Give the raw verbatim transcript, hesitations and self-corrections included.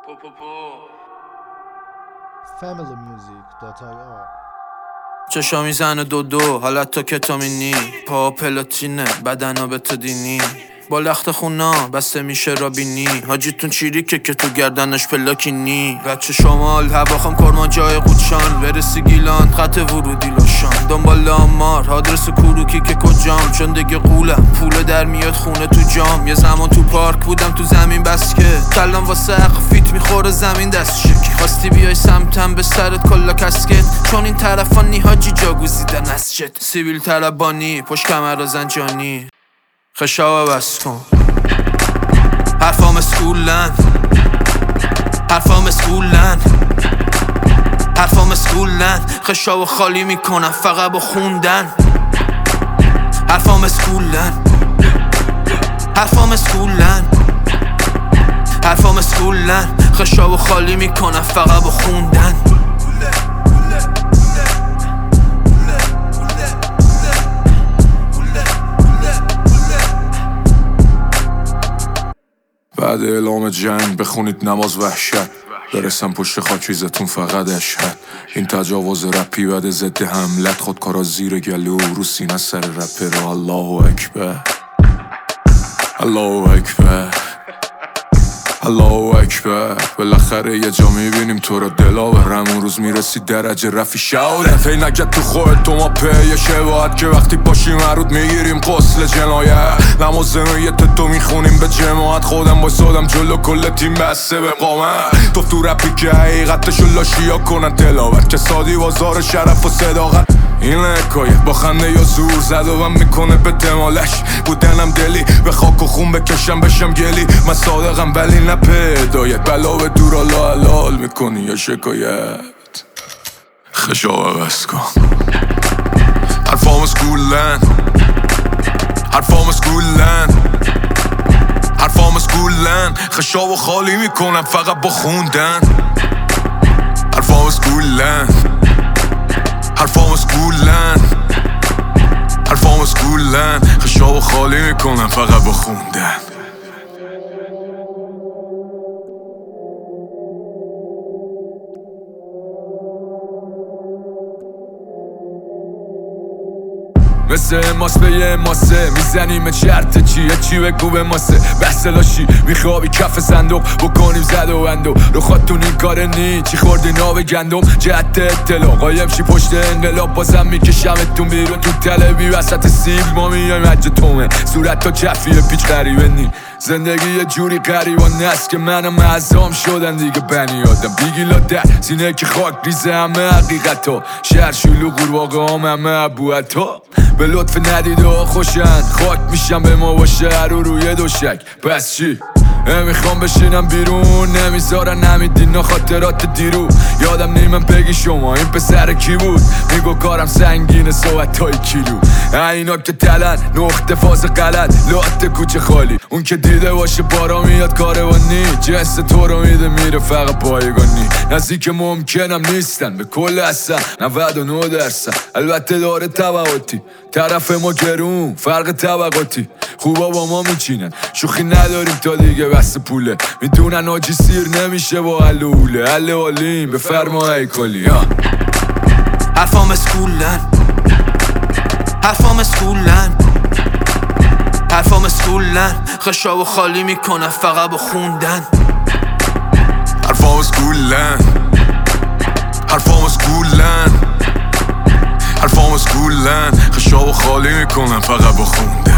family music dot i o چشا میزنه دو دو حالت تا کتامینی پا پلاتینه بدنا به تو دینی با لخت خونا بسته میشه رابینی حاجیتون چیریکه که تو گردنش پلاکینی بچه شمال هواخم کرمان جای قوچان برسی گیلان خط ورودی لاشان دنبال آمار آدرس کوروکی که کجام چون دیگه قولم پول در میاد خونه تو جام یه زمان تو پارک بودم تو زمین بس که کلم واسه حق فیت میخوره زمین دست شکی خواستی بیای سمتم به سرت کلا کسکت چون این طرفانی حاجی جاگوزیدن از جت سیبیل طلبانی پشت کمر زنجانی خشاو بس کن حرفام اسکولن حرفام اسکولن حرفام اسکولن خشاو خالی میکنم فقط با خوندن حرفام اسکولن حرفام اسکولن حرفام اسکولن خشاو خالی میکنم فقط با خوندن بعد اعلام جنگ بخونید نماز وحشت برسم پشت خاکریزتون فقط اشهد این تجاوز رپی بعد ضد حملت خودکارا زیر گلو رو سینه سر رپر الله اکبر الله اکبر الله اکبر بالاخره یه جا میبینیم تو را دلاورم اون روز میرسی درجه رفی شاوره فی نگد تو خواهد تو ما پیه شباهت که وقتی باشیم مرود میگیریم قسل جنایت نماز نیت تو میخونیم به جماعت خودم بایستادم جلو کل تیم بسته به قامت تو تو رپی که حقیقتشو لاشیا کنن تلاوت که سادی بازار شرف و صداقت این حکایه با خنده یا زور زد و من میکنه به دمالش بودنم دلی به خاک و خون بکشم بشم گلی من صادقم ولی نه پیدایت بلا به دور حالا حلال میکنی یا شکایت خشاو بس کن حرفام اسکولن حرفام اسکولن حرفام اسکولن خشاو خالی میکنم فقط با خوندن حرفام اسکولن حرفام اسکولن حرفام اسکولن خشاو خالی میکنم فقط با خوندن مثل ماس به یه ماسه میزنیم چرت چیه چی بگو به ماسه بحث لاشی میخوابی کف صندوق بکنیم زد و بندو رو خودتون این کار نی چی خوردی ناب گندم جهت اطلاع قایم شی پشت انقلاب بازم میکشمتون بیرون تو تلوی وسط سیب ما میایم حج تومه صورت تا کفیه پیچ غریبه نی زندگی یه جوری غریبانه است که منم معظام شدن دیگه بنی آدم بیگیلا در سینه که خاک ریزه همه حقیقتا شهر شلو قورباغه هم همه ابوعطا به لطف ندیده ها خوشن خاک میشم به ما باشه رو روی دوشک پس چی؟ نمیخوام بشینم بیرون نمیذارن نمیدین خاطرات دیرو یادم نیمم بگی شما این پسر کی بود میگو کارم سنگینه صحبت های کیلو اینا که تلن نقطه فاز غلط لات کوچه خالی اون که دیده باشه بارا میاد کاروانی جنس تو رو میده میره فقط پایگانی نزدیک ممکنم نیستن به کل اصلا نود و نه درصد البته داره طبقاتی طرف ما گرون فرق طبقاتی خوبا با ما میچینن شوخی نداریم تا دیگه بس پوله میدونن آجی سیر نمیشه با حل و حوله حل حالیم به فرمای کلی حرفام اسکولن حرفام اسکولن حرفام اسکولن خشاو خالی میکنم فقط با خوندن حرفام اسکولن حرفام اسکولن حرفام اسکولن خشاو خالی میکنم فقط با خوندن